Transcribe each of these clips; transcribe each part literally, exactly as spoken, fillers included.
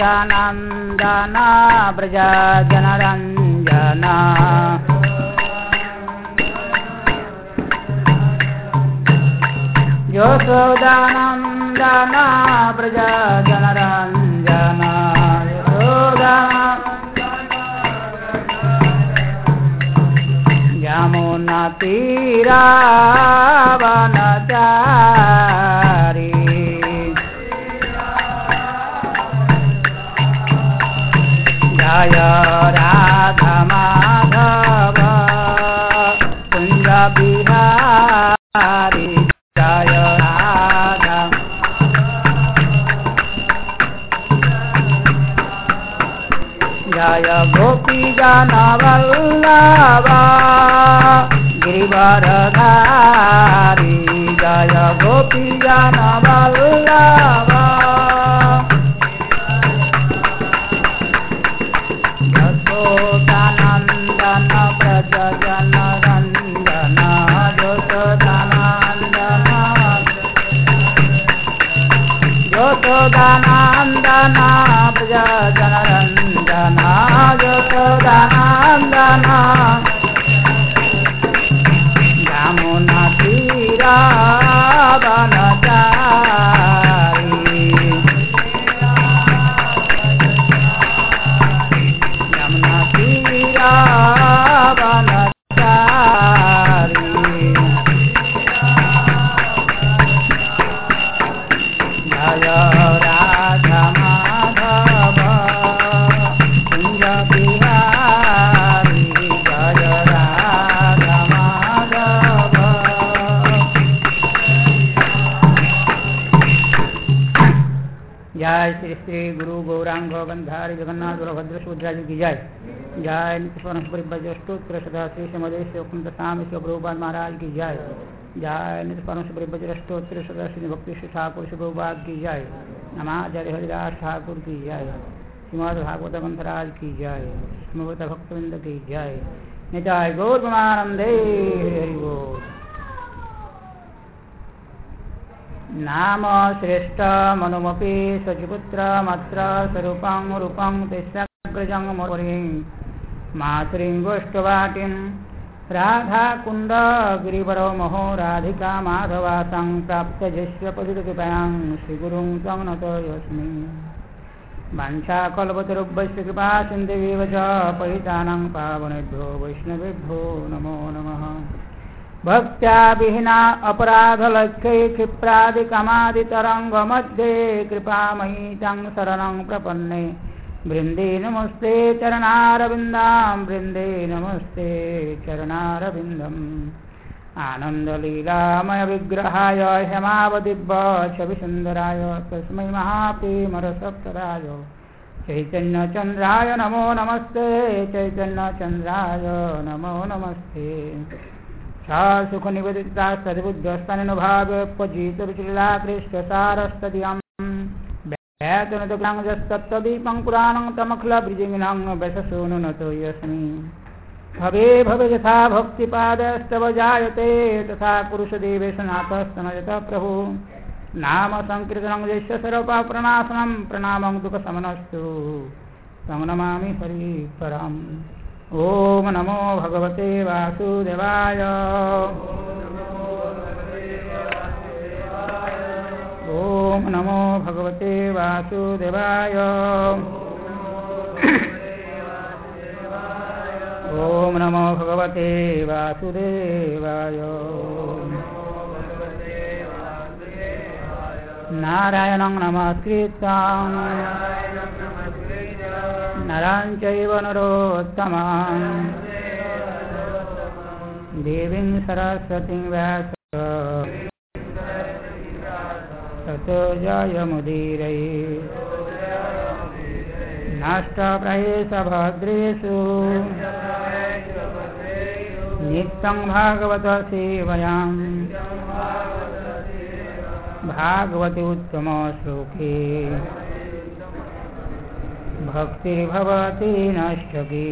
यशोदानन्दन व्रज जनरञ्जन यशोदानन्दन व्रज जनरञ्जन यमुनातीरावनचारी जय राधा माधव कुंज बिहारी जय राधा जय गोपी जन वल्लभ गिरिवरधारी जय गोपी जन वल्लभ यशोदानन्दन व्रज जनरञ्जन यशोदानन्दन यशोदानन्दन व्रज जनरञ्जन यशोदानन्दन यमुनातीरावनचारी यमुनातीरावनचारी जय राधा माधव कुंज बिहारी जय राधा माधव। जय श्री श्री गुरु गौरांग गंधारी जगन्नाथ बलभद्र सुभद्रा जी की जय। जय नित्य स्तोत्र सदा श्री समदेश कुंतसाम प्रभुपाद महाराज की जय। जय नित्य स्तोत्र सदा श्री भक्ति श्री ठाकुर प्रभुपाद की जय। नमाचार्य हरिदास ठाकुर की जय। श्रीमद भागवत ग्रंथराज की जय। स्मृत भक्तवृंद की जय। निताय गौर ब्रह्मानंदे हरि बोल। नाम श्रेष्ठ मनुमपि सचिपुत्र मात्र स्वरूपं रूपं तेस्याग्रजं मोरिं मातृं गोष्ठवाटिं राधा कुंड गिरिवरो महो राधिका माधवासं प्राप्त जैश्वपदिकृपयां श्रीगुरुं तं नतोऽस्मि। वाञ्छाकल्पतरुभ्यश्च कृपा सिन्धुवेव च पतितानां पावनेभ्यो वैष्णवेभ्यो नमो नमः। भक्त्या विहीना अपराधलक्ष्यै क्षिप्रादिकामादितरङ्गमध्ये कृपामयी तं शरणं प्रपन्ने वृन्दे नमस्ते चरणारविन्दां वृन्दे नमस्ते चरणारविन्दम्। आनन्दलीलामय विग्रहाय हेमावदिव्यछविसुन्दराय तस्मै महाप्रेमरसप्रदाय चैतन्यचन्द्राय नमो नमस्ते चैतन्यचन्द्राय नमो नमस्ते। सुख निवेदिता सद्बुद्धस्तनुभाव्यपजितरुचिलाकृष्टसारस्तदियं व्यातनदग्राङ्गस्तत्तदीपं पुराणं तमखलब्रिजिङ्गिनं वैशसूनुनतो यस्मि। भवे भवे यथा भक्तिपादस्तव जायते तथा पुरुषदेवेश नाथस्तनयत प्रभु। नाम संकीर्तनं यस्य सर्वपापप्रणाशनं प्रणामं दुःखशमनस्तु तं नमामि हरिपरम्। ओम नमो भगवते वासुदेवाय। ओम नमो भगवते वासुदेवाय। ओम नमो भगवते वासुदेवाय। नारायणं नमस्कृत्य नरं चैव नरोत्तमं देवीं सरस्वतीं व्यासं ततो जयमुदीरये। नष्टप्रायेषु नित्यं भागवत सेवयां भागवते उत्तम श्लोके भक्तिर्भवति नष्टकी।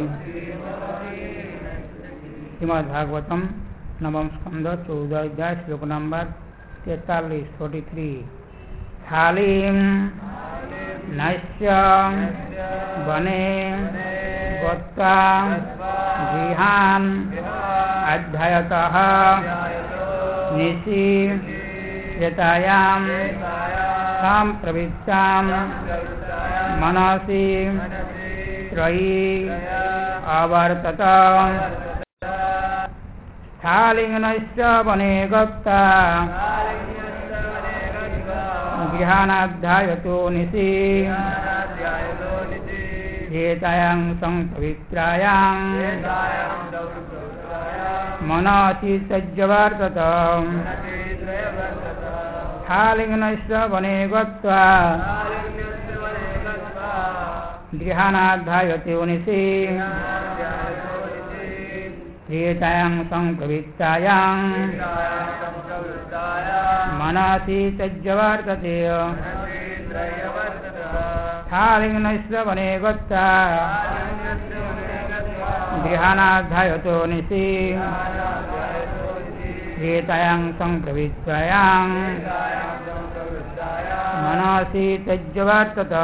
श्रीमद्भागवतम नवम स्कंद चौदह अध्याय श्लोक नंबर तैतालीस फोर्टी थ्री। थालीं नैश्य वने गत्वा गृहान् अध्ययतः निशि यतायां सम्प्रवृत्तां मनसि त्रयी अवर्तत स्थालिङ्गनश्च वने गत्वा गृहाणाध्यायतो निशि एतायां सम्प्रवृत्तायां मनसि सज्जवर्तत स्थालिङ्गनश्च वने गत्वा गृहाणाध्यायतो निशि एतायां सम्प्रवृत्तायां मनसि सज्जवर्तते स्थालिङ्गनश्च वने गत्वा गृहाणाध्यायतो निशि एतायां सम्प्रवृत्तायां मनसि सज्जवर्तत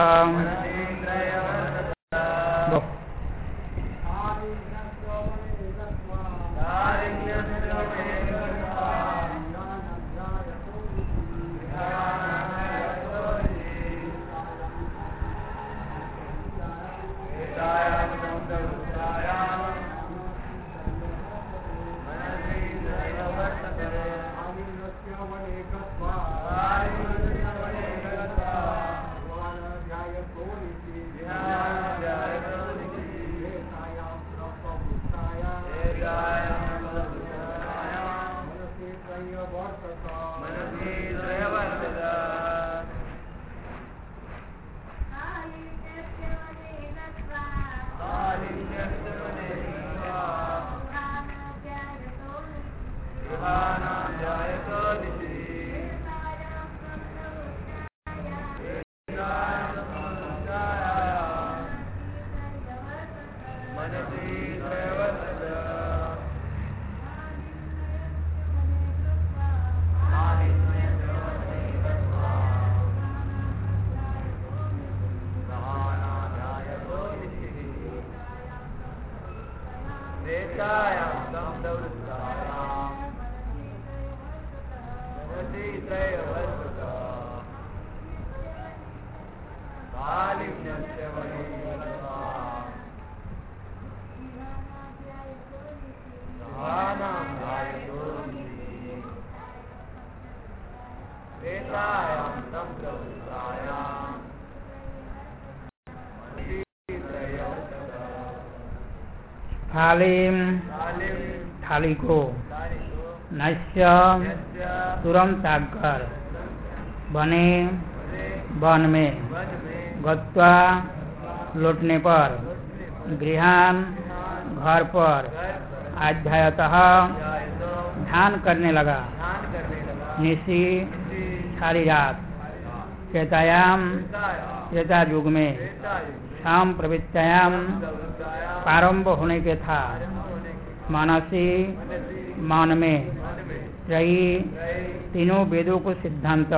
थालीम थाली को नश्य तुरंत त्याग कर बने वन में गत्वा लौटने पर गृहान घर पर अध्यायतः ध्यान करने लगा निशि सारी रात त्रेतायाम त्रेता युग में शाम प्रवृत्तायाम प्रारंभ होने के था मानसी मान में त्रयी तीनों वेदों को सिद्धांत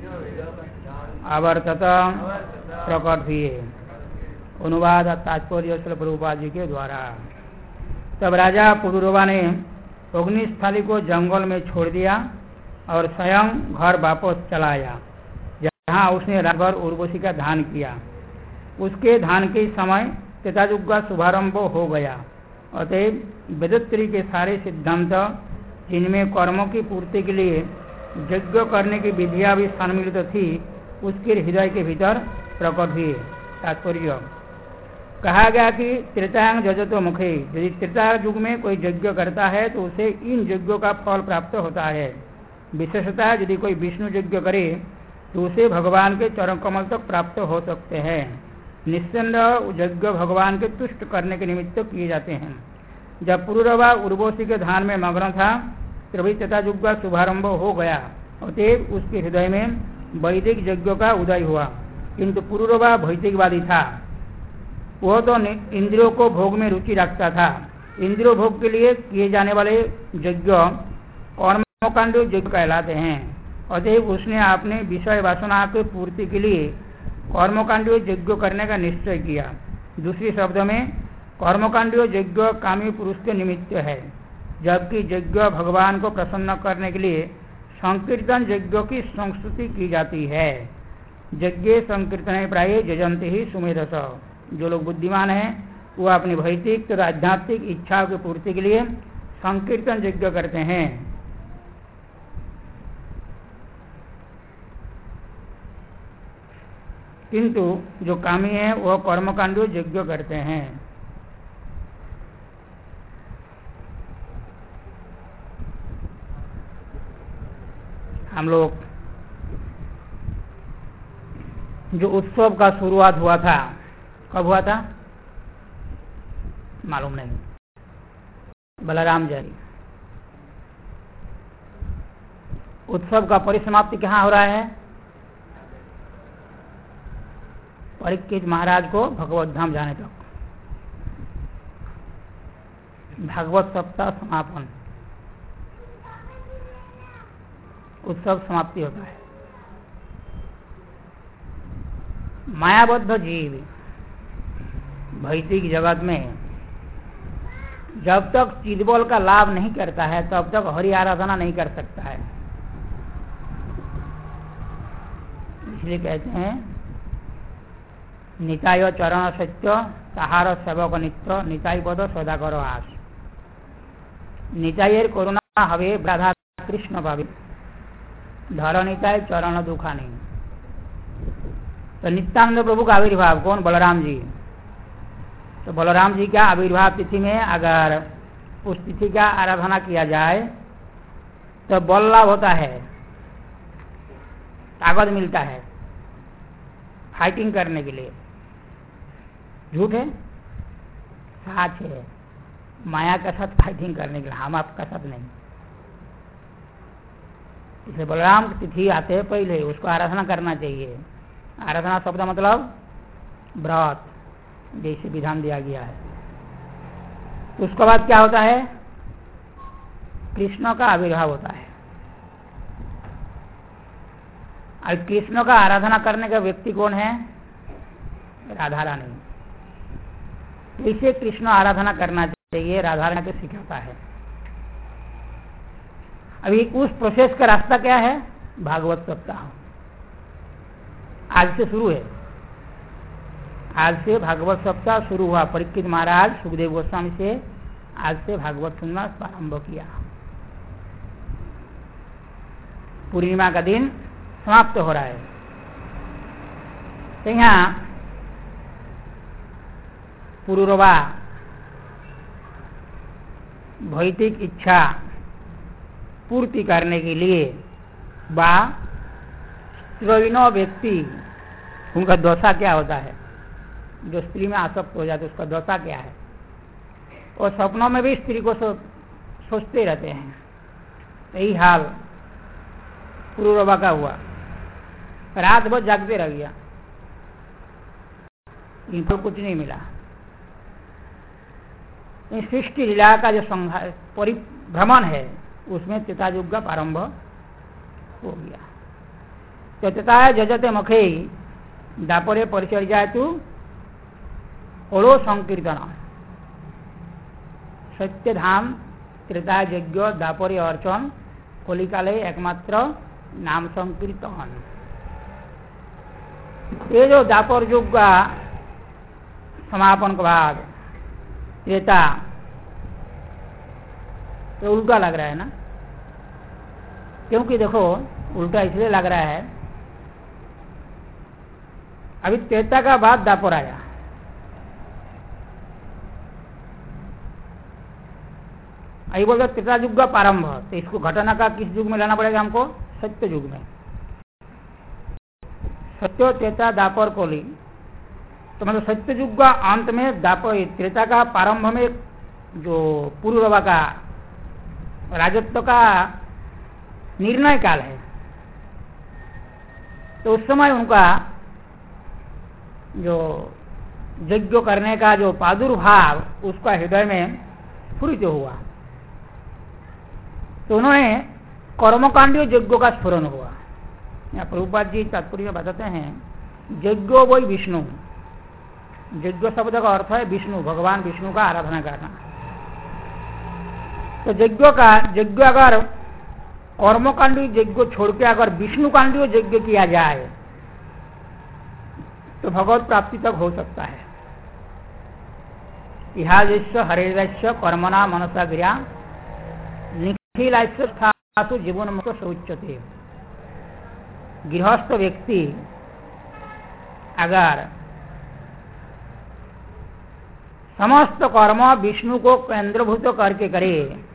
आवर्तत प्रकट हुए। अनुवाद तात्पर्य प्रभुपाद जी के द्वारा। तब राजा पुरुरवा ने अग्निस्थली को जंगल में छोड़ दिया और स्वयं घर वापस चलाया जहाँ उसने रात भर उर्वशी का ध्यान किया। उसके ध्यान के समय त्रेतायुग का शुभारंभ हो गया। अतएव वेदोत्तरी के सारे सिद्धांत जिनमें कर्मों की पूर्ति के लिए यज्ञ करने की विधियां भी सम्मिलित थी उसके हृदय के भीतर प्रकट हुए। तात्पर्य कहा गया कि त्रेतांग जजतो मुखे, यदि त्रेता युग में कोई यज्ञ करता है तो उसे इन यज्ञों का फल प्राप्त होता है। विशेषतः यदि कोई विष्णु यज्ञ करे तो उसे भगवान के चरण कमल तक प्राप्त हो सकते हैं। निस्संदेह यज्ञ भगवान के तुष्ट करने के निमित्त किए जाते हैं। जब पुरुरवा उर्वशी के ध्यान में मग्न था तभी त्रेता युग का शुभारंभ हो गया। अतएव उसके हृदय में वैदिक यज्ञों का उदय हुआ। किंतु पुरुरवा भौतिकवादी था। वह तो इंद्रियों को भोग में रुचि रखता था। इंद्रियों भोग के लिए किए जाने वाले यज्ञ कर्मकांड यज्ञ कहलाते हैं। अतएव उसने अपने विषय वासना की पूर्ति के लिए कर्मकांडियों यज्ञ करने का निश्चय किया। दूसरी शब्द में कर्मकांडियों यज्ञ कामी पुरुष के निमित्त है, जबकि यज्ञ भगवान को प्रसन्न करने के लिए संकीर्तन यज्ञ की संस्तुति की जाती है। यज्ञ संकीर्तन प्राय जजंती ही सुमेधस। जो लोग बुद्धिमान हैं वो अपनी भौतिक तथा आध्यात्मिक इच्छाओं की पूर्ति के लिए संकीर्तन यज्ञ करते हैं। किंतु जो कामी है वह कर्मकांड यज्ञ करते हैं। हम लोग जो उत्सव का शुरुआत हुआ था, कब हुआ था मालूम नहीं, बलराम जयंती। उत्सव का परिसमाप्ति कहाँ हो रहा है? परीक्षित महाराज को भगवत धाम जाने तक, भागवत सप्ताह समापन, उत्सव समाप्ति होता है। मायाबद्ध जीव भौतिक जगत में जब तक चिदबल का लाभ नहीं करता है तब तक हरि आराधना नहीं कर सकता है। इसलिए कहते हैं निताय चरण सत्य ताहार सेवक नित्य निताई पद सदा करो आस। नितायर करुणा हवे राधा कृष्ण भावी धर निताय चरण दुखानी। तो नित्यानंद प्रभु का आविर्भाव कौन? बलराम जी। तो बलराम जी का आविर्भाव तिथि में अगर उस तिथि का आराधना किया जाए तो बल लाभ होता है, ताकत मिलता है फाइटिंग करने के लिए। झूठ है? सच है। माया के साथ फाइटिंग करने के लिए, हम आपका साथ नहीं। इसलिए बलराम की तिथि आते हैं पहले उसको आराधना करना चाहिए। आराधना शब्द मतलब व्रत, जैसे विधान दिया गया है। उसके बाद क्या होता है? कृष्ण का आविर्भाव होता है। और कृष्ण का आराधना करने का व्यक्ति कौन है? राधा रानी। इसे कृष्ण आराधना करना चाहिए, राधा रानी को सिखाता है। अभी उस प्रोसेस का रास्ता क्या है? भागवत सप्ताह आज से शुरू है। आज से भागवत सप्ताह शुरू हुआ। परीक्षित महाराज सुखदेव गोस्वामी से आज से भागवत सुनना प्रारंभ किया। पूर्णिमा का दिन समाप्त हो रहा है। तो यहाँ पुरुरवा भौतिक इच्छा पूर्ति करने के लिए बा स्त्रीनो व्यक्ति, उनका दशा क्या होता है? जो स्त्री में आसक्त हो जाते उसका दशा क्या है? और सपनों में भी स्त्री को सो, सोचते रहते हैं। यही हाल पुरुरवा का हुआ। रात भर जागते रह गया, इनको कुछ नहीं मिला। इस सृष्टि लीला का जो परिभ्रमण है उसमें त्रेतायुग का प्रारंभ हो गया। तो त्रेताय जजते मुखे दापरे परिचर्या तु ओलो संकीर्तन। सत्य धाम त्रेता यज्ञ दापरे अर्चन कलिकाले एकमात्र नाम संकीर्तन। ये जो दापर युग का समापन के बाद त्रेता, तो उल्टा लग रहा है ना? क्योंकि देखो उल्टा इसलिए लग रहा है, अभी त्रेता का बाद दापर आया। अभी बोलते त्रेता युग का प्रारंभ, तो इसको घटना का किस युग में लाना पड़ेगा हमको? सत्य युग में। सत्य त्रेता दापर कोली, तो मतलब सत्य युग का अंत में दापर, त्रेता का प्रारंभ में जो पुरुरवा का राजत्व का निर्णय काल है। तो उस समय उनका जो यज्ञ करने का जो प्रादुर्भाव उसका हृदय में स्फुरित हुआ, तो उन्होंने कर्मकांडीय यज्ञ का स्फुरन हुआ। यहाँ प्रभुपाद जी तात्पर्य बताते हैं यज्ञो वही विष्णु। यज्ञ शब्द का अर्थ है विष्णु, भगवान विष्णु का आराधना करना। तो यज्ञ का यज्ञ अगर कर्मकांडी यज्ञ छोड़ के अगर विष्णुकांडी यज्ञ किया जाए तो भगवत प्राप्ति तक हो सकता है। इहाजस्य हरेरस्य कर्मणा मनसा क्रिया निखिलास्य स्थातु जीवन मुक्त सौच्यते। गृहस्थ व्यक्ति अगर समस्त कर्म विष्णु को केंद्रभूत करके करे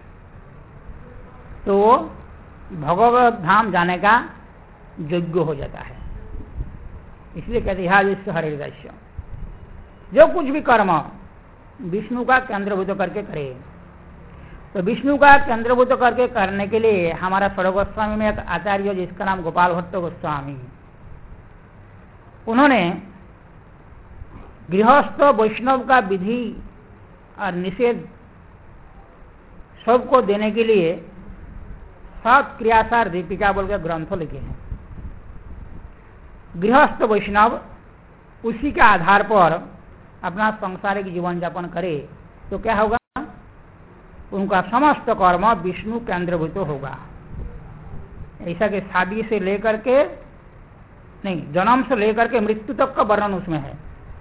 तो भगवत धाम जाने का योग्य हो जाता है। इसलिए कहते हैं हरिदृश्य, जो कुछ भी कर्म विष्णु का केंद्रभूत करके करे। तो विष्णु का केंद्रभूत करके करने के लिए हमारा षड गोस्वामी में एक आचार्य जिसका नाम गोपाल भट्ट गोस्वामी, उन्होंने गृहस्थ वैष्णव का विधि और निषेध सबको देने के लिए सात क्रियासार दीपिका बोल के ग्रंथ लिखे हैं। गृहस्थ वैष्णव उसी के आधार पर अपना सांसारिक जीवन यापन करे तो क्या होगा, उनका समस्त कर्म विष्णु केंद्रभूत होगा। ऐसा कि शादी से लेकर के नहीं, जन्म से लेकर के मृत्यु तक का वर्णन उसमें है।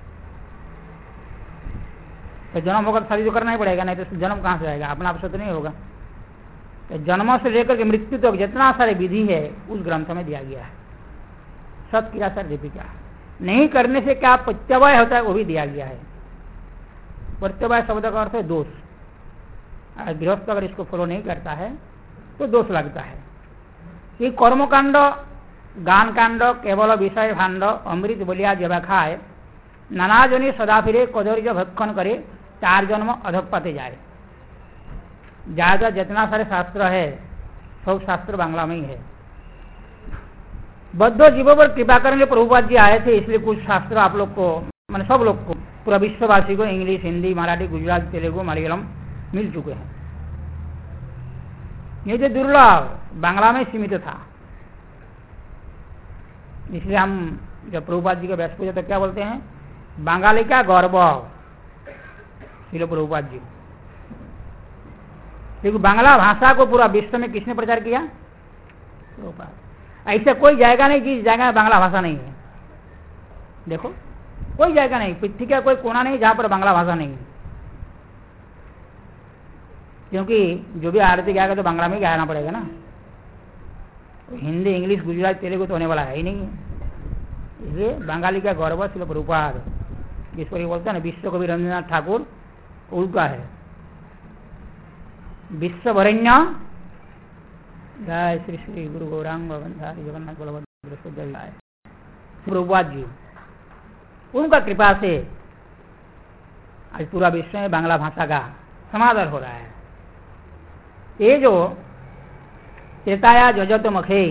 तो जन्म होगा तो शादी तो करना ही पड़ेगा, नहीं तो जन्म कहाँ से आएगा, अपना आप से तो नहीं होगा। तो जन्म से लेकर के मृत्यु तक जितना सारे विधि है उस ग्रंथ में दिया गया है। सत क्रियासार दीपिका। नहीं करने से क्या प्रत्यवाय होता है वो भी दिया गया है। प्रत्यवाय शब्द का अर्थ है दोष। गृहस्थ अगर इसको फॉलो नहीं करता है तो दोष लगता है। ये कर्मकांड गान कांड केवल विषय भांड अमृत बोलिया जब खाए नाना जनी सदा फिरे कदर्य भक्षण करे चार जन्म अधक पाते जाए। ज्यादा जितना सारे शास्त्र है सब शास्त्र बांग्ला में ही है। बद्ध जीवों पर कृपा करने प्रभुपाद जी आए थे, इसलिए कुछ शास्त्र आप लोग को मैंने सब लोग को पूरा विश्ववासी को इंग्लिश हिंदी मराठी गुजराती तेलुगु मलयालम मिल चुके हैं। ये जो दुर्लभ बांग्ला में सीमित था, इसलिए हम जब प्रभुपाद जी का व्यास पूजा तो क्या बोलते हैं, बंगाली का गौरव श्रील प्रभुपाद जी। देखो बांग्ला भाषा को पूरा विश्व में किसने प्रचार किया, प्रभुपाद। ऐसा कोई जाएगा नहीं जिस जगह में बांग्ला भाषा नहीं है। देखो कोई जाएगा नहीं, पृथ्वी का कोई कोना नहीं जहां पर बांग्ला भाषा नहीं है। क्योंकि जो भी आरती गाएगा तो बांग्ला में गाना पड़ेगा ना, हिंदी इंग्लिश गुजराती तेलुगु तो होने वाला है ही नहीं है। इसलिए बंगाली का गौरव श्रील प्रभुपाद, जिसको ये बोलते हैं ना विश्व कवि रविन्द्रनाथ ठाकुर, उनका है। विश्व वरेण्य जय श्री श्री गुरु गौरांग बंधारी जगन्नाथ बलभद्र जय प्रभुपाद जी, उनका कृपा से आज पूरा विश्व में बांग्ला भाषा का समादर हो रहा है। ये जो त्रेताया जजत मखे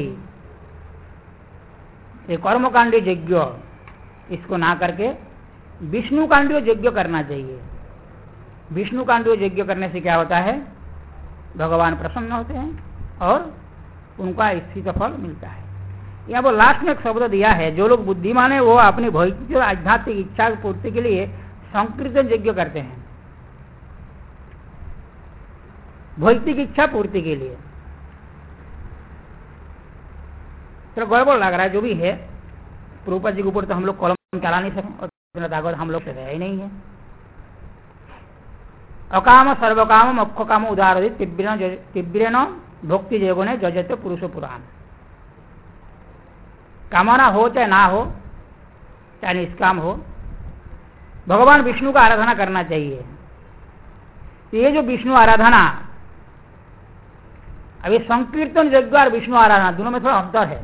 ये कर्मकांडी यज्ञ, इसको ना करके विष्णु कांडी यज्ञ करना चाहिए। विष्णु कांडी यज्ञ करने से क्या होता है, भगवान प्रसन्न होते हैं और उनका स्थित फल मिलता है। यहाँ वो लास्ट में एक शब्द दिया है, जो लोग बुद्धिमान है वो अपनी भौतिक और आध्यात्मिक इच्छा पूर्ति के लिए संकीर्तन यज्ञ करते हैं। भौतिक इच्छा पूर्ति के लिए तो गड़बड़ लग रहा है जो भी है। प्रभुपाद जी के ऊपर तो हम लोग कलम चला नहीं सकें और इतना ताकत हम लोग से रह ही नहीं है। अकाम सर्वकाम मोक्ष काम उदार तीव्रेन भक्ति जयोगो ने जजते पुरुष पुराण। कामना हो चाहे ना हो, चाहे निष्काम हो, भगवान विष्णु का आराधना करना चाहिए। ये जो विष्णु आराधना, अभी संकीर्तन यज्ञ और विष्णु आराधना दोनों में थोड़ा अंतर है।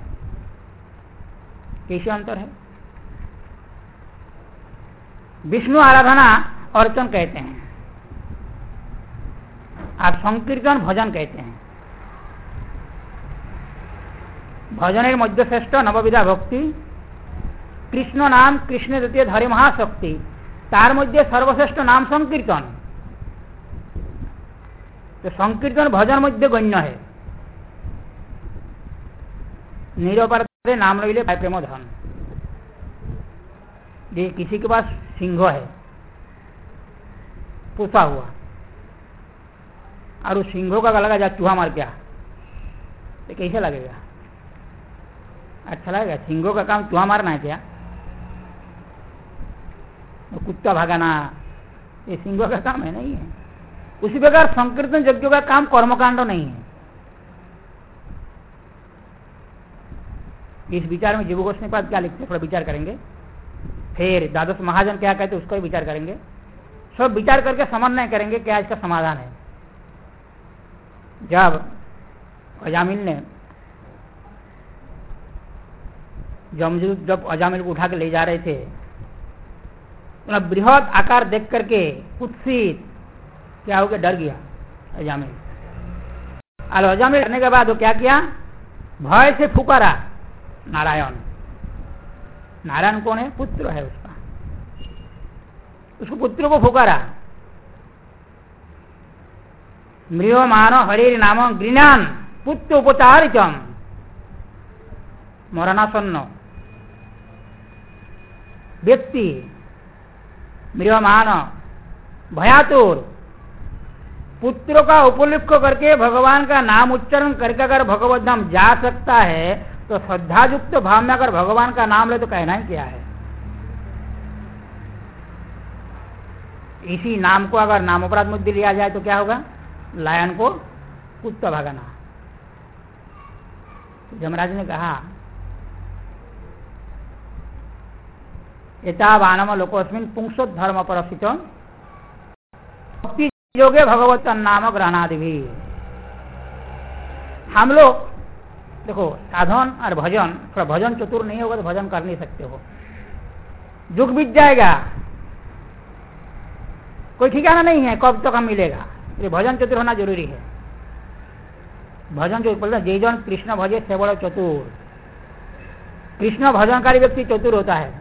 कैसे अंतर है, विष्णु आराधना अर्चन कहते हैं और संकीर्तन भजन कहते हैं। भजन मध्य श्रेष्ठ नवविधा भक्ति कृष्ण नाम कृष्ण द्वितीय धरे महाशक्ति, तार मध्य सर्वश्रेष्ठ नाम संकीर्तन। तो संकीर्तन भजन मध्य गण्य है। निरपराधे नाम लइले पाय प्रेम धन। ये किसी के पास सिंह है पोसा हुआ, और उस सिंहों का गला जा चूहा मार गया तो कैसे लगेगा? अच्छा लगेगा? सिंहों का काम चूहा मारना है क्या? तो कुत्ता भगाना ये सिंहों का काम है? नहीं है। उसी प्रकार संकीर्तन यज्ञों का काम कर्मकांड नहीं है। इस विचार में जीव गोस्वामी पाद क्या लिखते थोड़ा विचार करेंगे, फिर द्वादश महाजन क्या कहते उसका भी विचार करेंगे, सब विचार करके समन्वय करेंगे क्या इसका समाधान है। जब अजामिल ने जमजूद जब अजामिल को उठा के ले जा रहे थे, तो बृहद आकार देख करके कुत्सित क्या हो गया, डर गया अजामिल। और अजामिल डरने के बाद वो क्या किया, भय से फुकारा नारायण। नारायण कौन है? पुत्र है उसका, उसको पुत्र को फुकारा। म्रियमानो हरिर नाम गृणान पुत्र उपचारितम मरणासन्न व्यक्ति म्रियमान भयातुर पुत्र का उपलक्ष करके भगवान का नाम उच्चारण करके अगर भगवत धाम जा सकता है, तो श्रद्धायुक्त भाव में अगर भगवान का नाम ले तो कहना ही क्या है। इसी नाम को अगर नामोपराध मुद्दे लिया जाए तो क्या होगा, लायन को कुत्ता भगाना। जमराज ने कहा एतावानम लोकोस्मिन् पुंसो धर्म परस्थित भक्ति योगे भगवत नाम ग्रहणादि भी। हम लोग देखो साधन और भजन, थोड़ा भजन चतुर नहीं होगा तो भजन कर नहीं सकते हो, जुग बीत जाएगा, कोई ठिकाना नहीं है कब तक हम मिलेगा। ये भजन चतुर होना जरूरी है। भजन जो बोलते हैं जय जन कृष्ण भजे से बड़ा चतुर, कृष्ण भजनकारी व्यक्ति चतुर होता है।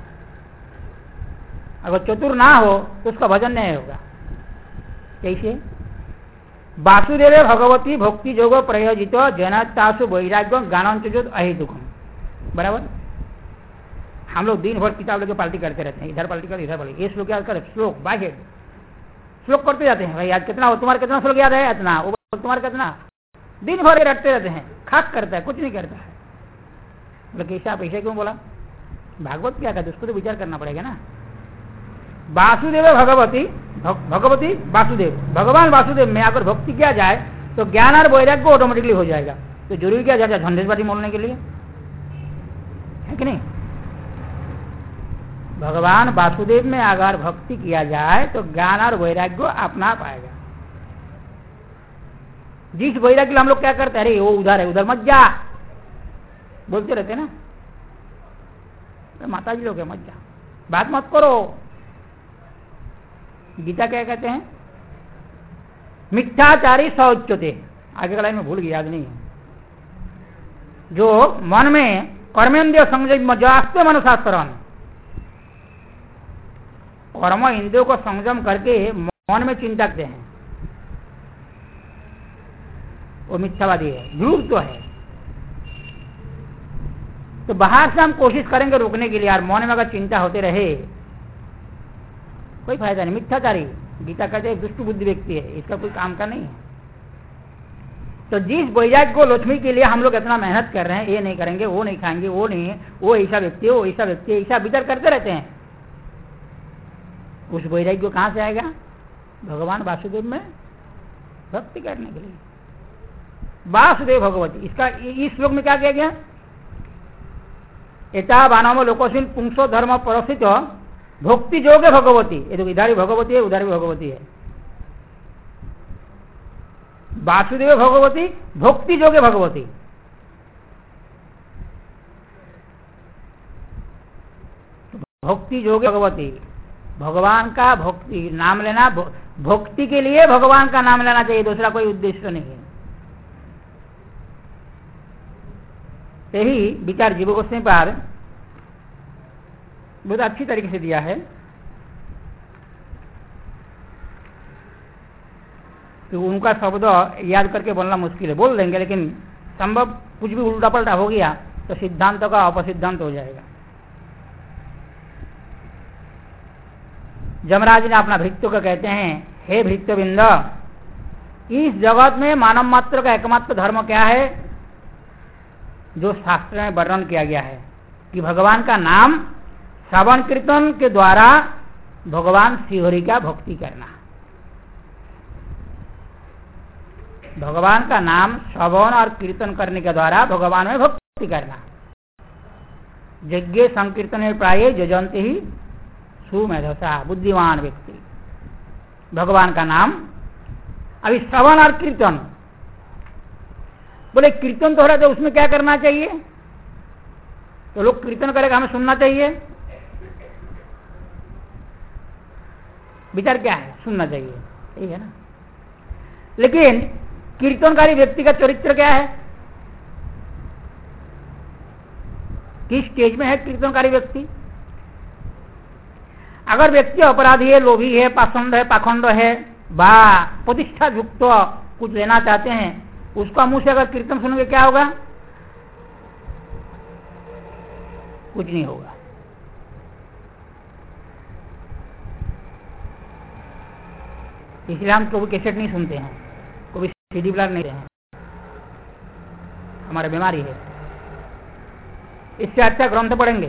अगर चतुर ना हो तो उसका भजन नहीं होगा। कैसे? वासुदेव भगवती भक्ति जोगो प्रयोजित जनतासु वैराग्य ज्ञानंचोद अहेतुकम। बराबर? हम लोग दिन भर किताब लेकर पार्टी करते रहते हैं, इधर पार्टी कर इधर पार्टी, ये श्लोक याद कर, श्लोक बाह्य श्लोक करते जाते हैं। भाई आज कितना हो, तुम्हारा कितना श्लोक याद है, इतना, वो तुम्हारा कितना, दिन भर रटते रहते हैं। खाक करता है, कुछ नहीं करता है। बोले कैसे आप ऐसे क्यों बोला? भागवत क्या कहते उसको तो विचार करना पड़ेगा ना। वासुदेव भगवती भगवती वासुदेव, भगवान वासुदेव में अगर भक्ति किया जाए तो ज्ञान और वैराग्य ऑटोमेटिकली हो जाएगा। तो जरूरी क्या जाए झंडेबाजी मोलने के लिए, है कि नहीं? भगवान वासुदेव में अगर भक्ति किया जाए तो ज्ञान और वैराग्य अपना आप आएगा। जिस वैराग्य हम लोग क्या करते हैं, अरे वो उधर है उधर मत जा बोलते रहते ना, तो माता जी लोग है मत जा, बात मत करो। गीता क्या कहते हैं? मिथ्याचारी सौच्यते, आगे का लाइन में भूल गया, याद नहीं है। जो मन में कर्मेंद्रिय संयम जास्ते मनुशास्त्रम, कर्म इंद्रियों को संयम करके मन में चिंता करते हैं, वो मिथ्यावादी है, झूठ तो है। तो बाहर से हम कोशिश करेंगे रोकने के लिए, यार मन में अगर चिंता होते रहे कोई फायदा नहीं। मिथ्याचारी गीता कहते हैं दुष्ट बुद्धि व्यक्ति है, इसका कोई काम का नहीं है। तो जिस वैराग्य को लक्ष्मी के लिए हम लोग इतना मेहनत कर रहे हैं, ये नहीं करेंगे, वो नहीं खाएंगे, वो नहीं, वो ऐसा व्यक्ति है, वो ऐसा व्यक्ति है, ऐसा विचार करते रहते हैं, उस वैराग्य कहां से आएगा? भगवान वासुदेव में भक्ति करने के लिए। वासुदेव भगवती, इसका इस श्लोक में क्या किया गया? एता बानव लोकोस्मिन् पुंसो धर्म परस्थित भक्ति जोगे भगवती। ये तो इधर भी भगवती है उधर भी भगवती है। वासुदेव भगवती भक्ति जोगे भगवती। भक्ति जोगे भगवती, भगवान का भक्ति नाम लेना, भक्ति के लिए भगवान का नाम लेना चाहिए, दूसरा कोई उद्देश्य नहीं है। यही विचार जीव गोस्वामी पर बहुत अच्छी तरीके से दिया है। तो उनका शब्द याद करके बोलना मुश्किल है, बोल देंगे, लेकिन संभव कुछ भी उल्टा पलटा हो गया तो सिद्धांत का अपसिद्धांत हो जाएगा। जमराज ने अपना भृत्य को कहते हैं, हे भृत्यविंद, इस जगत में मानव मात्र का एकमात्र धर्म क्या है? जो शास्त्र में वर्णन किया गया है कि भगवान का नाम श्रवण कीर्तन के द्वारा भगवान श्रीहरि का भक्ति करना। भगवान का नाम श्रवण और कीर्तन करने के द्वारा भगवान में भक्ति करना। यज्ञ संकीर्तन में प्राय जजंती ही सुमेधसा, बुद्धिमान व्यक्ति। भगवान का नाम, अभी श्रवण और कीर्तन, बोले कीर्तन तो हो रहा है तो उसमें क्या करना चाहिए? तो लोग कीर्तन करेगा, हमें सुनना चाहिए। विचार क्या है? सुनना चाहिए, ठीक है ना। लेकिन कीर्तनकारी व्यक्ति का चरित्र क्या है? किस स्टेज में है कीर्तनकारी व्यक्ति? अगर व्यक्ति अपराधी है, लोभी है, पाखंड है, पाखंड है, बा प्रतिष्ठा युक्त कुछ लेना चाहते हैं, उसका मुंह से अगर कीर्तन सुनेंगे क्या होगा? कुछ नहीं होगा। इसलिए हम कभी कैसेट नहीं सुनते हैं, कभी सीडी प्लेयर नहीं हैं, हमारी बीमारी है। इससे अच्छा ग्रंथ पढ़ेंगे।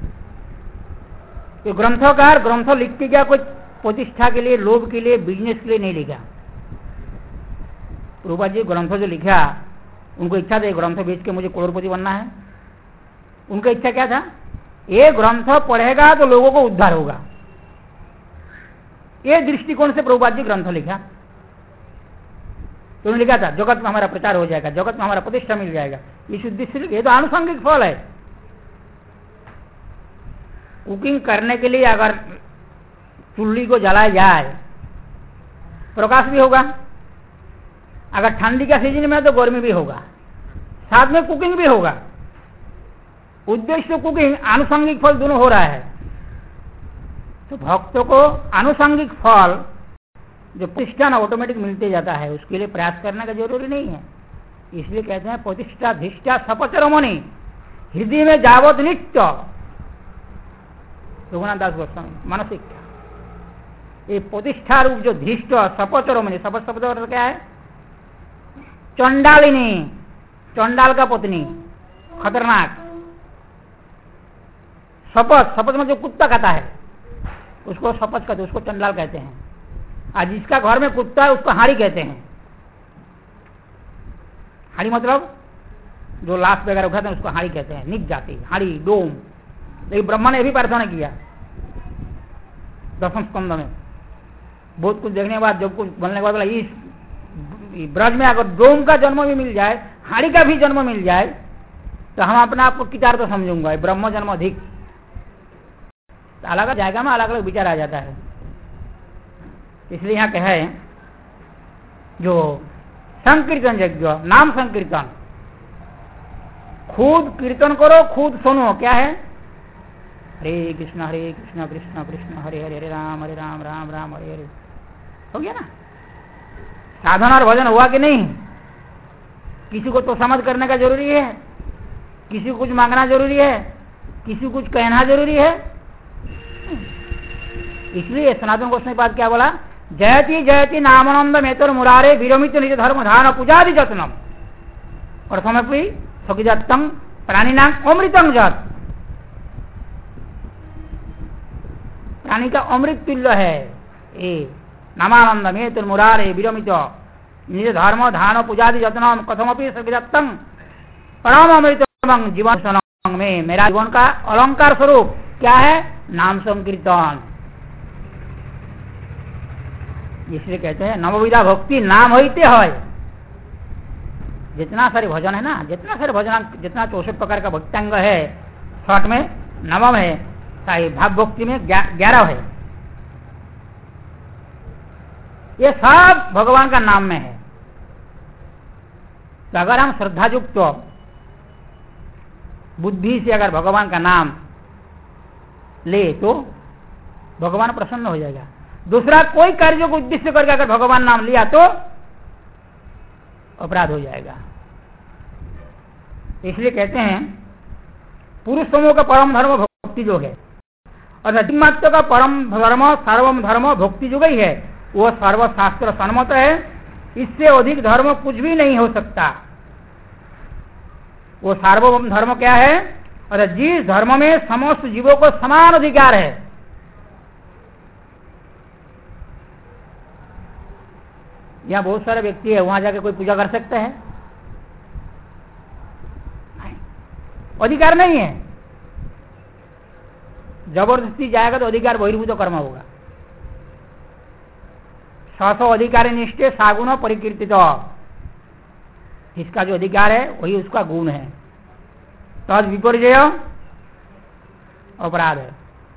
तो ग्रंथकार ग्रंथ लिख के क्या कुछ प्रतिष्ठा के लिए, लोभ के लिए, बिजनेस के लिए नहीं लिखा। प्रभुपाद जी ग्रंथ जो लिखा, उनको इच्छा थी ग्रंथ बेच के मुझे करोड़पति बनना है। उनका इच्छा क्या था? ये ग्रंथ पढ़ेगा तो लोगों को उद्धार होगा। ये दृष्टिकोण से प्रभुपाद जी ग्रंथ लिखा। तो उन्होंने लिखा था जगत में हमारा प्रचार हो जाएगा, जगत में हमारा प्रतिष्ठा मिल जाएगा। इस उद्देश्य से ये तो आनुषंगिक फल है। कुकिंग करने के लिए अगर चूल्ही को जलाया जाए, प्रकाश भी होगा। अगर ठंडी का सीजन में तो गर्मी भी होगा, साथ में कुकिंग भी होगा। उद्देश्य कुकिंग, आनुषंगिक फल दोनों हो रहा है। तो भक्तों को आनुषंगिक फल जो प्रतिष्ठा ऑटोमेटिक मिलते जाता है, उसके लिए प्रयास करने का जरूरी नहीं है। इसलिए कहते हैं प्रतिष्ठा धिष्ठा सपचरमणि हृदय में जावत नित्य। रघुनाथ दास गोस्वामी मानसिक, ये प्रतिष्ठा रूप जो धिष्ट सपचरमणि, सपच शब्द अर्थ क्या है? चंडालिनी, चंडाल का पत्नी, खतरनाक। सपच, सपच में जो कुत्ता खाता है उसको सपच कहते हैं, उसको चंडाल कहते हैं। आज जिसका घर में कुत्ता है उसको हाड़ी कहते हैं। हाड़ी मतलब जो लाश वगैरह उठाते हैं उसको हाड़ी कहते हैं, नीच जाति, हाड़ी, डोम। लेकिन ब्रह्मा ने भी प्रार्थना किया दसम स्कंद में। बहुत कुछ देखने के बाद, जब कुछ बनने के बाद बोला इस ब्रज में अगर डोम का जन्म भी मिल जाए, हाड़ी का भी जन्म मिल जाए, तो हम अपने आप को कितार तो समझूंगा, ब्रह्म जन्म अधिक। अलग अलग जाएगा में अलग अलग विचार आ जाता है। इसलिए यहाँ कहे जो संकीर्तन यज्ञ, नाम संकीर्तन, खुद कीर्तन करो, खुद सुनो। क्या है? हरे कृष्ण हरे कृष्ण कृष्ण कृष्ण हरे हरे, हरे राम हरे राम राम राम हरे हरे। हो गया ना? साधन और भजन हुआ कि नहीं? किसी को तो समझ करने का जरूरी है, किसी को कुछ मांगना जरूरी है, किसी को कुछ कहना जरूरी है। इसलिए सनातन गोस्वामी पाद क्या बोला? जयति जयति नामानंद मेतर मुरारे विरमित निज धर्म धान पूजादि जत्नम प्रथमपि सखिजत्तम प्राणिनाम अमृतम जत। प्राणी का अमृत तुल्य है ये नामानंद मेतर मुरारे विरमित निज धर्म धान पूजादि जत्नम कथमपि सखिजत्तम परम अमृतम जीवन में। मेरा जीवन का अलंकार स्वरूप क्या है? नाम संकीर्तन। इसलिए कहते हैं नवविधा भक्ति नाम होते है। जितना सारे भजन है ना, जितना सारे भजन, जितना चौसठ प्रकार का भक्तांग है, छठ में नवम है, भाव भक्ति में ग्यारह है। ये सब भगवान का नाम में है। तो अगर हम श्रद्धायुक्त बुद्धि से अगर भगवान का नाम ले तो भगवान प्रसन्न हो जाएगा। दूसरा कोई कार्य को उद्देश्य करके अगर भगवान नाम लिया तो अपराध हो जाएगा। इसलिए कहते हैं पुरुष समूह का परम धर्म भक्ति जो है, और अधिमात्र का परम धर्म सर्वम धर्म भक्ति जो गई है वो सर्वशास्त्र सम्मत है। इससे अधिक धर्म कुछ भी नहीं हो सकता। वो सार्वभौम धर्म क्या है? और जिस धर्म में समस्त जीवों को समान अधिकार है। यहां बहुत सारे व्यक्ति है, वहां जाके कोई पूजा कर सकते हैं? अधिकार नहीं है। जबरदस्ती जाएगा तो अधिकार बहिर्भूत कर्म होगा। सौ अधिकारी निष्ठे सागुण परिकीर्तित, इसका जो अधिकार है वही उसका गुण है। तद विपर्जय अपराध है,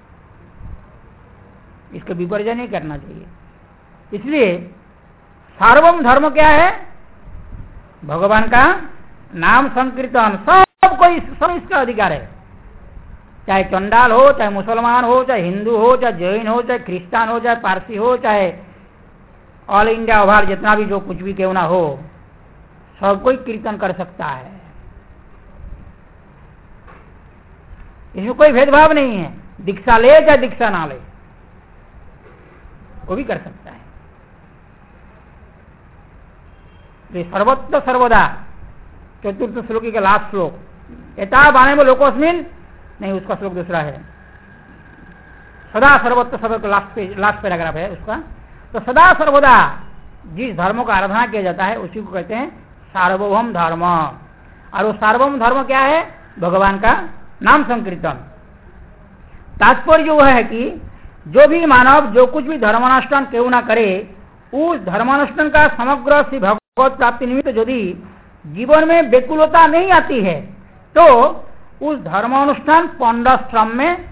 इसका विपर्जय नहीं करना चाहिए। इसलिए सार्वभौम धर्म क्या है? भगवान का नाम संकीर्तन, सब कोई सब इसका अधिकार है। चाहे चंडाल हो, चाहे मुसलमान हो, चाहे हिंदू हो, चाहे जैन हो, चाहे क्रिश्चियन हो, चाहे पारसी हो, चाहे ऑल इंडिया ओवर जितना भी जो कुछ भी क्यों ना हो, सब कोई कीर्तन कर सकता है। इसमें कोई भेदभाव नहीं है। दीक्षा ले या दीक्षा ना ले, वो भी कर सकता है। तो सर्वत्र सर्वदा चतुर्थ श्लोकी का लास्ट श्लोक, यथा बाणे में लोकोस्मिन, नहीं उसका श्लोक दूसरा है। सदा सर्वत्र सर्वत्र लास्ट पे लास्ट पैराग्राफ है उसका। तो सदा सर्वदा जिस धर्म का आराधना किया जाता है उसी को कहते हैं सार्वभौम धर्म। और वो सार्वभौम धर्म क्या है? भगवान का नाम संकीर्तन। तात्पर्य वो है कि जो भी मानव जो कुछ भी धर्मानुष्ठान क्यों ना करे, उस धर्मानुष्ठान का समग्र श्री भगवत प्राप्ति निमित्त यदि जीवन में व्याकुलता नहीं आती है तो उस धर्मानुष्ठान पंडश्रम में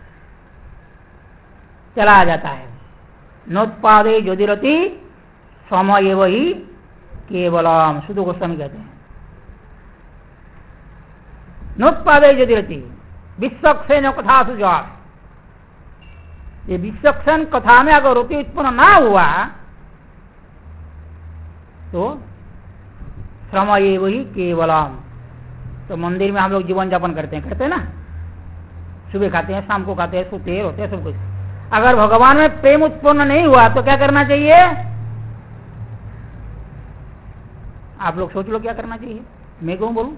चला जाता है। नोत्पादे ज्योतिरति समय वही केवलम, शुद्ध गोस्वामी कहते हैं। नोत्पादे ज्योतिरति विश्वक्षेन कथा सुजात, ये विश्वक्षण कथा में अगर रति उत्पन्न ना हुआ तो समय वही केवलम। तो मंदिर में हम लोग जीवन यापन करते हैं, करते हैं ना, सुबह खाते हैं, शाम को खाते हैं, सोते हैं, रोते हैं, सब कुछ। अगर भगवान में प्रेम उत्पन्न नहीं हुआ तो क्या करना चाहिए? आप लोग सोच लो क्या करना चाहिए। मैं क्यों बोलूं?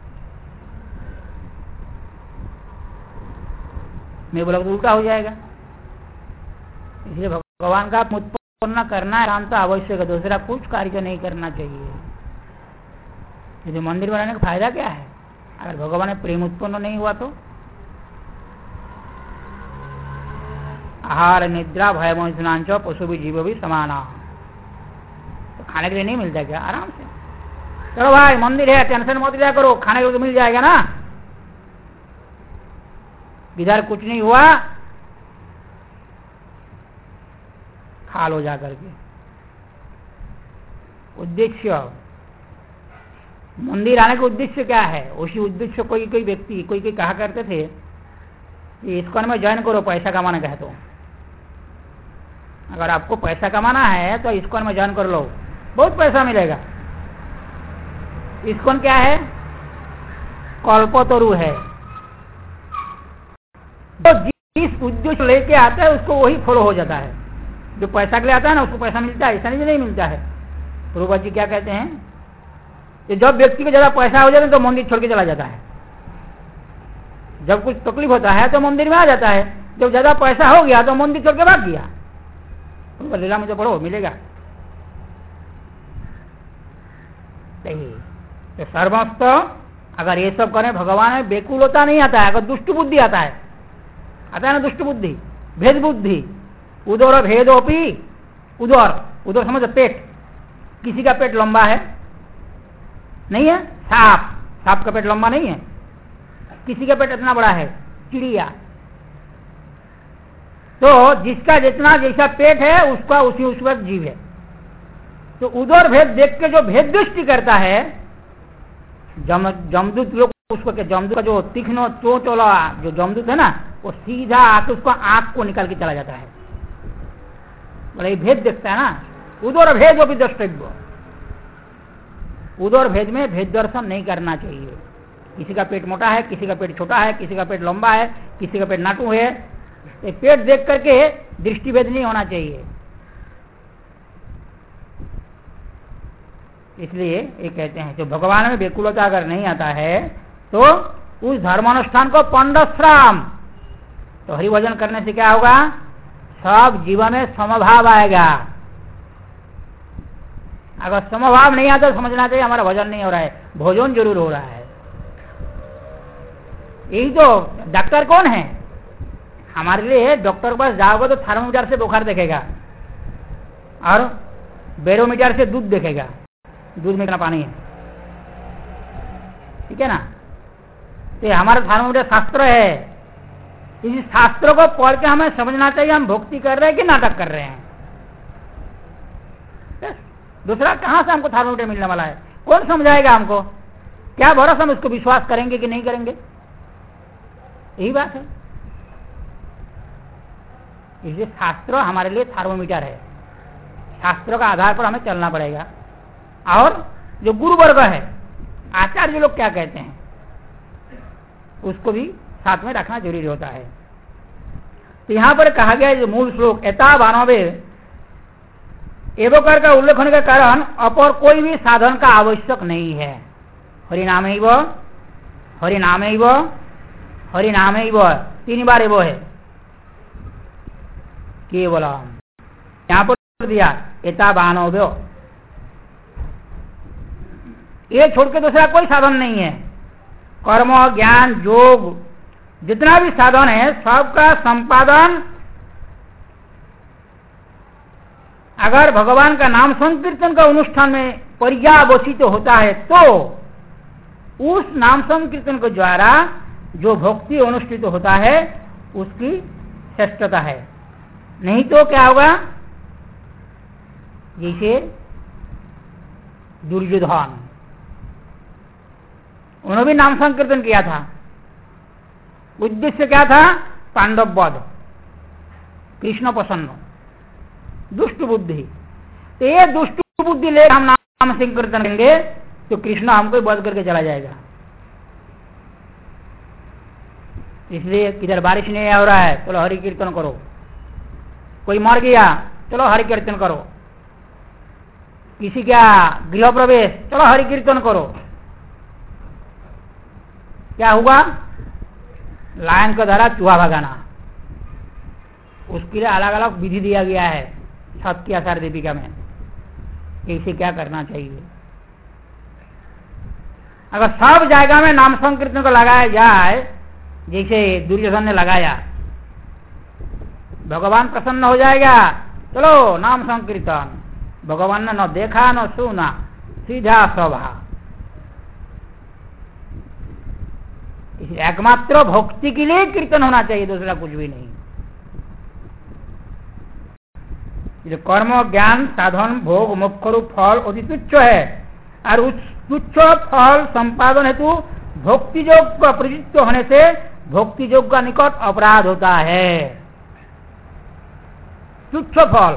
मैं बोला तो उल्टा हो जाएगा। इसलिए भगवान का उत्पन्न करना शांत आवश्यक है, दूसरा कुछ कार्य नहीं करना चाहिए। यदि मंदिर बनाने का फायदा क्या है? अगर भगवान में प्रेम उत्पन्न नहीं हुआ तो आहार निद्रा भय मोचनांच पशु भी जीव भी समाना, तो खाने के लिए नहीं मिलता क्या? आराम से चलो भाई मंदिर है, टेंशन मत लिया करो, खाने के लिए तो मिल जाएगा ना। इधर कुछ नहीं हुआ, खा लो जा करके। उद्देश्य मंदिर आने का उद्देश्य क्या है? उसी उद्देश्य कोई कोई व्यक्ति कोई कोई कहा करते थे कि इस्कॉन में ज्वाइन करो, पैसा कमाने का है। तो अगर आपको पैसा कमाना है तो इस्कॉन में ज्वाइन कर लो, बहुत पैसा मिलेगा। इस्कॉन क्या है? कल्पतरु है। तो जिस उद्देश्य लेके आता है उसको वही फॉलो हो जाता है। जो पैसा के लिए आता है ना उसको पैसा मिलता है, ऐसा नहीं नहीं मिलता है। प्रभुपाद जी क्या कहते हैं कि जब व्यक्ति को ज्यादा पैसा हो जाता है तो मंदिर छोड़ के चला जाता है। जब कुछ तकलीफ होता है तो मंदिर में आ जाता है, जब ज्यादा पैसा हो गया तो मंदिर छोड़ के भाग गया। लीला मुझे पढ़ो, मिलेगा। तो सर्वस्व अगर ये सब करें, भगवान में बेकुलता नहीं आता है। अगर दुष्ट बुद्धि आता है, आता है ना दुष्ट बुद्धि, भेद बुद्धि, उदर भेदोपी, उदर उदर समझ, पेट। किसी का पेट लंबा है नहीं है, सांप सांप का पेट लंबा नहीं है। किसी का पेट इतना बड़ा है, चिड़िया। तो जिसका जितना जैसा पेट है उसका उसी उस वक्त जीव है। तो उदर भेद देख के जो भेद दृष्टि करता है, जम जमदूत लोग उसको के जमदूत का जो तीक्ष्ण चोट वाला जो जमदूत है ना, वो सीधा आके उसको आंख को निकाल के चला जाता है। बोले ये भेद देखता है ना, उदर भेद वो भी द्रष्टव्य। उदर भेद में भेद दर्शन नहीं करना चाहिए। किसी का पेट मोटा है, किसी का पेट छोटा है, किसी का पेट लंबा है, किसी का पेट नाटू है, तो पेट देख करके दृष्टिभेद नहीं होना चाहिए। इसलिए ये कहते हैं जो भगवान में व्याकुलता अगर नहीं आता है तो उस धर्मानुष्ठान को पंडश्राम, तो हरिभजन करने से क्या होगा, सब जीवन में समभाव आएगा। अगर समभाव नहीं आता तो समझना चाहिए हमारा भजन नहीं हो रहा है, भोजन जरूर हो रहा है। यही तो डॉक्टर कौन है हमारे लिए, डॉक्टर के पास जाओगे तो थर्मोमीटर से बुखार देखेगा और बैरोमीटर से दूध देखेगा, दूध में कितना पानी है, ठीक है ना। तो हमारा थर्मोमीटर शास्त्र है, इस शास्त्रों को पढ़ के हमें समझना चाहिए हम भक्ति कर रहे हैं कि नाटक कर रहे हैं। दूसरा कहां से हमको थर्मोमीटर मिलने वाला है, कौन समझाएगा हमको, क्या भरोसा हम उसको विश्वास करेंगे कि नहीं करेंगे, यही बात है। इसलिए शास्त्र हमारे लिए थर्मोमीटर है, शास्त्रों का आधार पर हमें चलना पड़ेगा। और जो गुरु वर्ग है, आचार्य लोग क्या कहते हैं उसको भी साथ में रखना जरूरी होता है। तो यहां पर कहा गया जो मूल श्लोक एता भानवे एवकार का उल्लेख होने का कारण अपर कोई भी साधन का आवश्यक नहीं है। हरिनाम ही वो हरिनाम ही वो हरिनाम ही वो तीन बार वो है केवल, यहां पर दिया एता भानव्यो, ये छोड़ के दूसरा कोई साधन नहीं है। कर्म ज्ञान योग जितना भी साधन है सबका संपादन अगर भगवान का नाम संकीर्तन का अनुष्ठान में पर्यावसित तो होता है तो उस नाम संकीर्तन के द्वारा जो भक्ति अनुष्ठित तो होता है उसकी श्रेष्ठता है। नहीं तो क्या होगा, जैसे दुर्योधन, उन्होंने भी नाम संकीर्तन किया था, उद्देश्य क्या था, पांडव वध, कृष्ण प्रसन्न, दुष्ट बुद्धि। तो ये दुष्ट बुद्धि ले हम नाम संकीर्तन करेंगे तो कृष्ण हमको वध करके चला जाएगा। इसलिए किधर बारिश नहीं हो रहा है चलो हरि कीर्तन करो, कोई मर गया चलो हरि कीर्तन करो, किसी का गृह प्रवेश चलो हरि कीर्तन करो, क्या हुआ, लायन का द्वारा चूहा भगाना, उसके लिए अलग अलग विधि दिया गया है छठ की आचार्य दीपिका में, इसे क्या करना चाहिए। अगर सब जगह में नाम संकीर्तन को लगाया जाए जैसे दुर्योधन ने लगाया, भगवान प्रसन्न हो जाएगा, चलो नाम संकीर्तन, भगवान ने न देखा न सुना, सीधा सभा। इसलिए एकमात्र भक्ति के लिए कीर्तन होना चाहिए, दूसरा कुछ भी नहीं। जो कर्म ज्ञान साधन भोग मोक्ष रूप फल अति तुच्छ है और उस तुच्छ फल संपादन हेतु भक्ति योग का प्रयुक्त होने से भक्ति योग का निकट अपराध होता है। तुच्छ फल,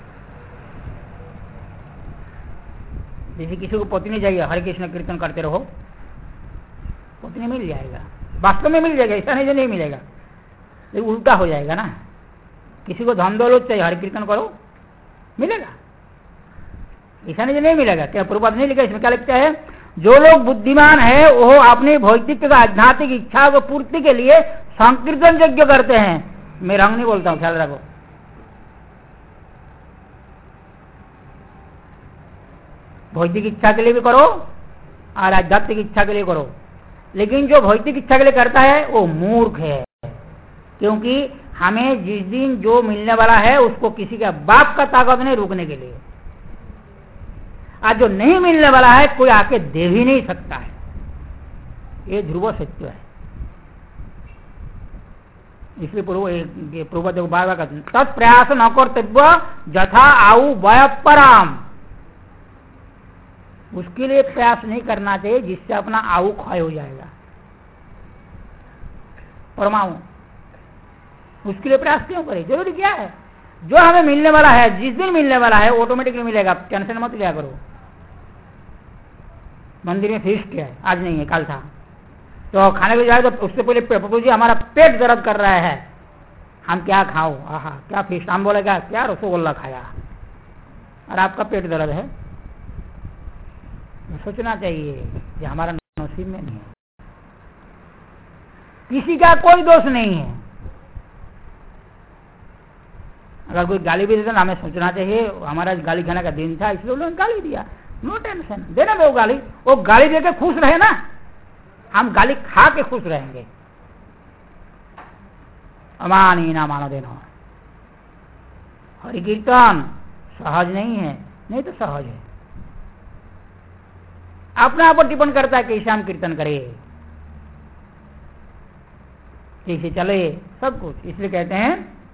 जैसे किसी को पत्नी चाहिए, हरे कृष्ण कीर्तन करते रहो, पत्नी मिल जाएगा, वास्तव में मिल जाएगा, ऐसा नहीं जो नहीं मिलेगा, ये उल्टा हो जाएगा ना। किसी को धन दौलत चाहिए, हरे कीर्तन करो, मिलेगा, ऐसा नहीं जो नहीं मिलेगा। क्या प्रभुपाद नहीं लिखा, इसमें क्या लिखता है, जो लोग बुद्धिमान है वो अपनी भौतिक तथा आध्यात्मिक इच्छा को पूर्ति के लिए संकीर्तन यज्ञ करते हैं। मैं रंग नहीं बोलता हूं, ख्याल रखो। भौतिक इच्छा के लिए भी करो और आध्यात्मिक इच्छा के लिए करो, लेकिन जो भौतिक इच्छा के लिए करता है वो मूर्ख है, क्योंकि हमें जिस दिन जो मिलने वाला है उसको किसी का बाप का ताकत नहीं रोकने के लिए, आज जो नहीं मिलने वाला है कोई आके दे भी नहीं सकता है, ये ध्रुव सत्य है। इसलिए पूर्व देखो बार बार तत्प्रयास न कर्तव्य जथा आऊ वय पराम, उसके लिए प्रयास नहीं करना चाहिए जिससे अपना आयु क्षय हो जाएगा, परमाणु, उसके लिए प्रयास क्यों करें, जरूरी क्या है, जो हमें मिलने वाला है जिस दिन मिलने वाला है ऑटोमेटिकली मिलेगा, टेंशन मत लिया करो। मंदिर में फीस्ट क्या है, आज नहीं है कल था, तो खाने को जाए तो उससे पहले प्रभु जी हमारा पेट दर्द कर रहा है, हम क्या खाओ, आहा क्या फिश, हम बोलेगा क्या रसगुल्ला खाया और आपका पेट दर्द है। सोचना चाहिए कि हमारा नसीब में नहीं है, किसी का कोई दोष नहीं है। अगर कोई गाली भी देता ना, हमें सोचना चाहिए हमारा गाली खाने का दिन था इसलिए उन्होंने गाली दिया, नो टेंशन, देना दो गाली, वो गाली देकर खुश रहे ना, हम गाली खा के खुश रहेंगे। अमानी ना मानो देना। हरि कीर्तन सहज नहीं है, नहीं तो सहज है, अपने आप पर डिपेंड करता है कैसे हम कीर्तन करें, कैसे चले, सब कुछ। इसलिए कहते हैं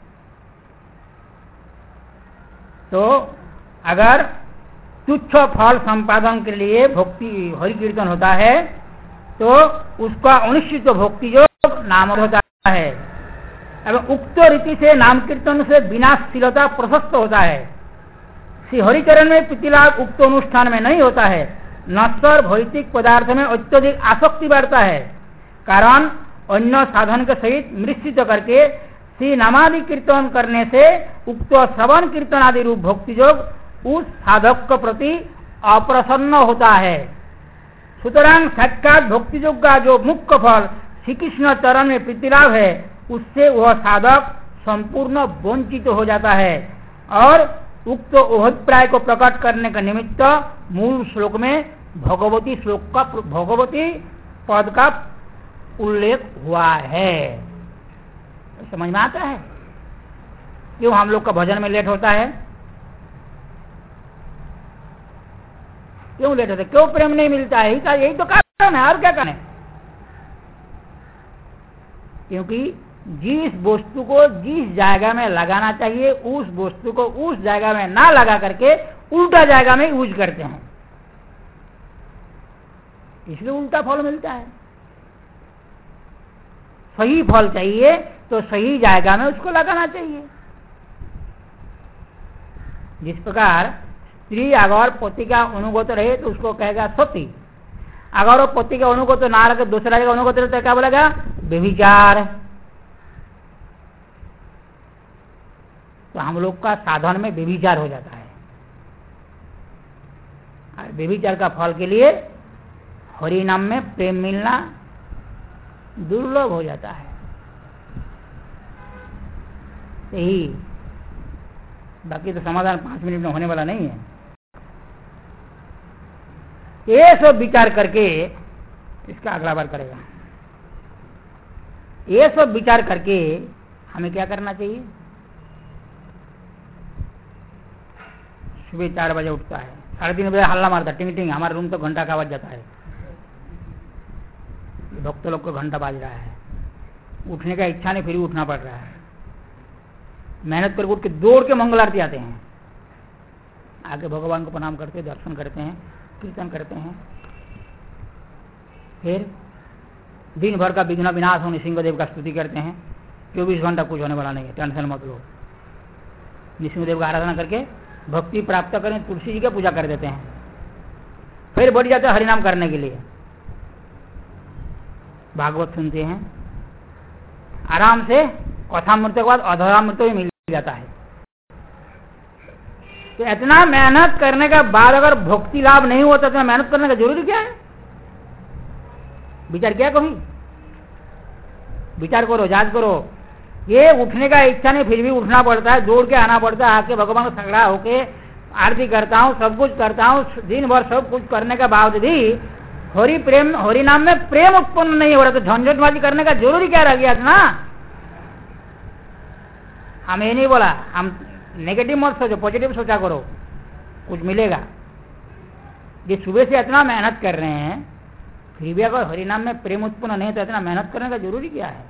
तो अगर तुच्छ फल संपादन के लिए भक्ति हरि कीर्तन होता है तो उसका अनिश्चित भक्ति जो नाम होता है, एवं उक्त रीति से नाम कीर्तन से विनाशशीलता प्रशस्त होता है। श्री हरिचरण में प्रीतिलाभ उक्त अनुष्ठान में नहीं होता है। नश्वर भौतिक पदार्थ में अत्यधिक आसक्ति बढ़ता है, कारण अन्य साधन के सहित मिश्रित करके श्री नामादि कीर्तन करने से उक्त श्रवण कीर्तन आदि रूप भक्ति योग उस साधक के प्रति अप्रसन्न होता है। सुतरां साक्षात भक्ति योग का जो मुख्य फल श्री कृष्ण चरण में प्रीतिलाभ है, उससे वह साधक संपूर्ण वंचित हो जाता है। और उक्त अभिप्राय को प्रकट करने का निमित्त मूल श्लोक में भगवती श्लोक का भगवती पद का उल्लेख हुआ है। समझ में आता है क्यों हम लोग का भजन में लेट होता है, क्यों लेट होता है, क्यों प्रेम नहीं मिलता है, यही तो कारण है, और क्या कारण है। क्योंकि जिस वस्तु को जिस जगह में लगाना चाहिए उस वस्तु को उस जगह में ना लगा करके उल्टा जगह में यूज करते हैं, इसलिए उल्टा फल मिलता है। सही फल चाहिए तो सही जगह में उसको लगाना चाहिए। जिस प्रकार स्त्री अगर पति का अनुगत रहे तो उसको कहेगा सती, अगर वो पति का अनुगत ना रखे दूसरा जगह अनुगत रहे तो क्या बोलेगा, व्यभिचार। तो हम लोग का साधन में व्यभिचार हो जाता है, और व्यभिचार का फल के लिए हरि नाम में प्रेम मिलना दुर्लभ हो जाता है। यही, बाकी तो समाधान पांच मिनट में होने वाला नहीं है। ये सब विचार करके इसका अगला बार करेगा। ये सब विचार करके हमें क्या करना चाहिए, सुबह चार बजे उठता है, साढ़े तीन बजे हल्ला मारता टिंग टिंग, हमारा रूम तो घंटा का आवाज जाता है, भक्त लोग को घंटा बाज रहा है, उठने का इच्छा नहीं फिर भी उठना पड़ रहा है, मेहनत करके उठ के दौड़ के मंगल आरती आते हैं, आके भगवान को प्रणाम करते हैं, दर्शन करते हैं, कीर्तन करते हैं, फिर दिन भर का विघ्न विनाश होने सिंहदेव का स्तुति करते हैं। चौबीस घंटा कुछ होने वाला नहीं है, टेंशन मत लो। नृसिंहदेव का आराधना करके भक्ति प्राप्त करें, तुलसी जी की पूजा कर देते हैं, फिर बढ़ जाते हैं हरिनाम करने के लिए, भागवत सुनते हैं, आराम से कथामृत के बाद अधरामृत भी मिल जाता है। तो इतना मेहनत करने के बाद अगर भक्ति लाभ नहीं होता तो मेहनत करने का जरूरी क्या है। विचार क्या कहीं, विचार करो, जांच करो। ये उठने का इच्छा नहीं फिर भी उठना पड़ता है, दौड़ के आना पड़ता है, आके भगवान को खड़ा होके आरती करता हूँ, सब कुछ करता हूँ, दिन भर सब कुछ करने के बाद भी हरि प्रेम हरि नाम में प्रेम उत्पन्न नहीं हो रहा, तो झंझटबाजी करने का जरूरी क्या रह गया ना। हम ये नहीं बोला, हम नेगेटिव मत सोचो, पॉजिटिव सोचा करो, कुछ मिलेगा। ये सुबह से इतना मेहनत कर रहे हैं फिर भी अगर हरिनाम में प्रेम उत्पन्न नहीं तो इतना मेहनत करने का जरूरी क्या है।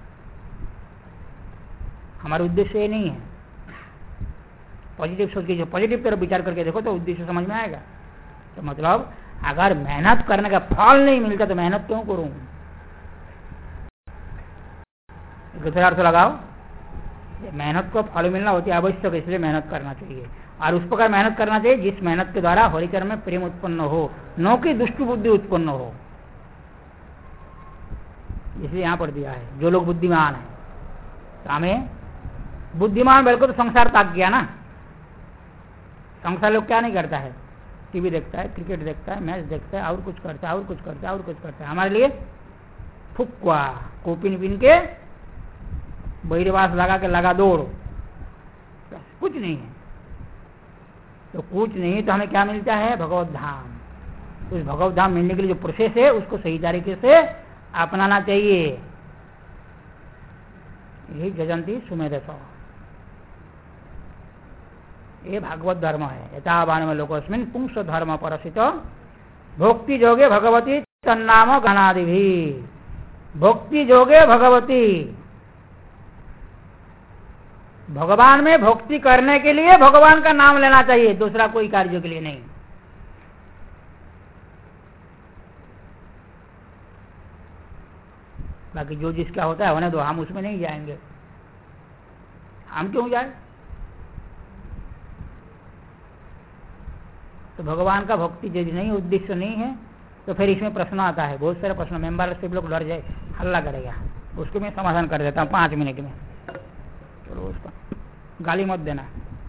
हमारा उद्देश्य ये नहीं है। पॉजिटिव सोच के, जो पॉजिटिव तरफ विचार करके देखो तो उद्देश्य समझ में आएगा। तो मतलब अगर मेहनत करने का फल नहीं मिलता तो मेहनत क्यों करूं। दूसरा अर्थ लगाओ, मेहनत को फल मिलना होती है आवश्यक, इसलिए मेहनत करना चाहिए, और उस प्रकार मेहनत करना चाहिए जिस मेहनत के द्वारा हरिचरण में प्रेम उत्पन्न हो, न कि दुष्ट बुद्धि उत्पन्न हो। इसलिए यहां पर दिया है जो लोग बुद्धिमान है तो हमें बुद्धिमान बिल्कुल तो संसार ताक गया ना। संसार लोग क्या नहीं करता है, टीवी देखता है, क्रिकेट देखता है, मैच देखता है, और कुछ करता है, और कुछ करता है, और कुछ करता है। हमारे लिए फुक्वा कोपिन पिन के बहिर्वास लगा के लगा दौड़, कुछ नहीं है। तो कुछ नहीं तो हमें क्या मिलता है? भगवत धाम। उस भगवत धाम मिलने के लिए जो प्रोसेस है उसको सही तरीके से अपनाना चाहिए। यही जजंती सुमेधस, ये भागवत धर्म है। यथावान में लोकोस्मिन पुंस धर्म परसित भक्ति जोगे भगवती तन्नाम गणादि भी। भक्ति जोगे भगवती, भगवान में भक्ति करने के लिए भगवान का नाम लेना चाहिए, दूसरा कोई कार्य के लिए नहीं। बाकी जो जिसका होता है होने दो, हम उसमें नहीं जाएंगे। हम क्यों जाए? तो भगवान का भक्ति यदि नहीं, उद्देश्य नहीं है, तो फिर इसमें प्रश्न आता है, बहुत सारे प्रश्न। मेंबर से लोग डर जाए, हल्ला करेगा, उसको मैं समाधान कर देता हूँ पांच मिनट में। चलो उसको गाली मत देना।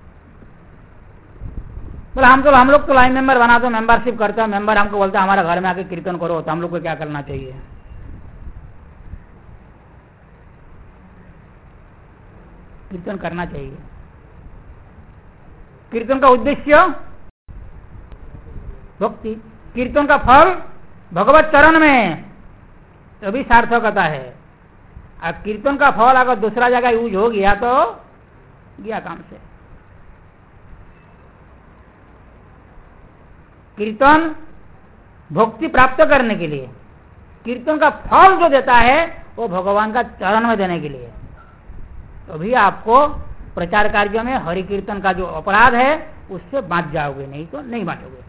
बोला हम तो हम लोग तो लाइन मेंबर बना दो, मेंबरशिप करते हैं, मेंबर हमको बोलता है हमारा घर में आके कीर्तन करो, तो हम लोग को क्या करना चाहिए? कीर्तन करना चाहिए। कीर्तन का उद्देश्य भक्ति, कीर्तन का फल भगवत चरण में, तभी सार्थकता है। अब कीर्तन का फल अगर दूसरा जगह यूज हो गया तो गया काम से। कीर्तन भक्ति प्राप्त करने के लिए, कीर्तन का फल जो देता है वो भगवान का चरण में देने के लिए। तभी आपको प्रचार कार्य में हरि कीर्तन का जो अपराध है उससे बांट जाओगे, नहीं तो नहीं बांटोगे।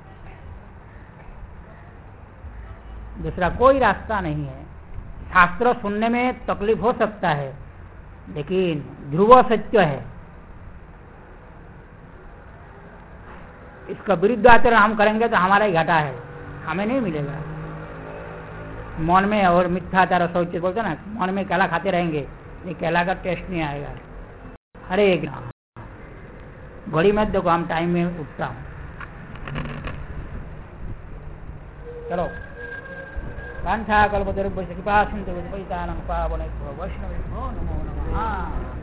दूसरा कोई रास्ता नहीं है। शास्त्र सुनने में तकलीफ हो सकता है, लेकिन ध्रुव सत्य है। इसका विरुद्ध आचरण हम करेंगे तो हमारा ही घाटा है, हमें नहीं मिलेगा। मन में और मिथ्याचार शौच बोलते ना, मन में केला खाते रहेंगे, ये केला का टेस्ट नहीं आएगा। हरे एक घड़ी मत देखो, हम टाइम में उठता हूँ। चलो कांठा कल्पतरुभ्यश्च कृपा सिन्धुभ्यो वैष्णवेभ्यो नमो नमः।